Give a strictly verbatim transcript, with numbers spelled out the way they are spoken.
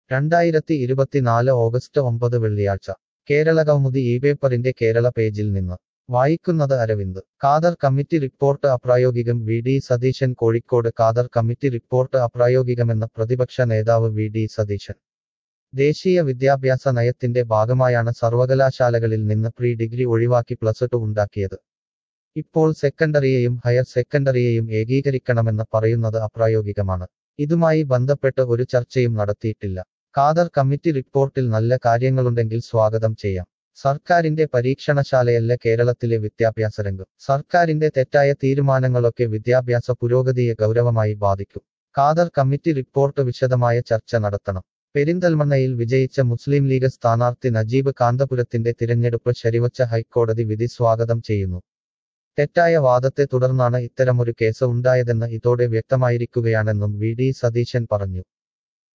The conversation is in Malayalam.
രണ്ടായിരത്തി ഇരുപത്തിനാല് ഓഗസ്റ്റ് ഒമ്പത് വെള്ളിയാഴ്ച കേരളകൗമുദി ഈ പേപ്പറിന്റെ കേരള പേജിൽ നിന്ന് വായിക്കുന്നത് അരവിന്ദ് ഖാദർ കമ്മിറ്റി റിപ്പോർട്ട് അപ്രായോഗികം V D Satheesan Kozhikode Khader committee report അപ്രായോഗികമെന്ന പ്രതിപക്ഷ നേതാവ് വി ഡി സതീശൻ ദേശീയ വിദ്യാഭ്യാസ നയത്തിന്റെ ഭാഗമായാണ് സർവകലാശാലകളിൽ നിന്ന് പ്രീ ഡിഗ്രി ഒഴിവാക്കി പ്ലസ് ടു ഉണ്ടാക്കിയത്. ഇപ്പോൾ സെക്കൻഡറിയെയും ഹയർ സെക്കൻഡറിയെയും ഏകീകരിക്കണമെന്ന് പറയുന്നത് അപ്രായോഗികമാണ്. ഇതുമായി ബന്ധപ്പെട്ട് ഒരു ചർച്ചയും നടത്തിയിട്ടില്ല. ഖാദർ കമ്മിറ്റി റിപ്പോർട്ടിൽ നല്ല കാര്യങ്ങളുണ്ടെങ്കിൽ സ്വാഗതം ചെയ്യാം. സർക്കാരിന്റെ പരീക്ഷണശാലയല്ല കേരളത്തിലെ വിദ്യാഭ്യാസ രംഗം. സർക്കാരിന്റെ തെറ്റായ തീരുമാനങ്ങളൊക്കെ വിദ്യാഭ്യാസ പുരോഗതിയെ ഗൗരവമായി ബാധിക്കും. ഖാദർ കമ്മിറ്റി റിപ്പോർട്ട് വിശദമായ ചർച്ച നടത്തണം. പെരിന്തൽമണ്ണയിൽ വിജയിച്ച മുസ്ലിം ലീഗ് സ്ഥാനാർത്ഥി നജീബ് കാന്തപുരത്തിന്റെ തിരഞ്ഞെടുപ്പ് ശരിവച്ച ഹൈക്കോടതി വിധി സ്വാഗതം ചെയ്യുന്നു. തെറ്റായ വാദത്തെ തുടർന്നാണ് ഇത്തരമൊരു കേസ് ഉണ്ടായതെന്ന് ഇതോടെ വ്യക്തമായിരിക്കുകയാണെന്നും വി ഡി സതീശൻ പറഞ്ഞു.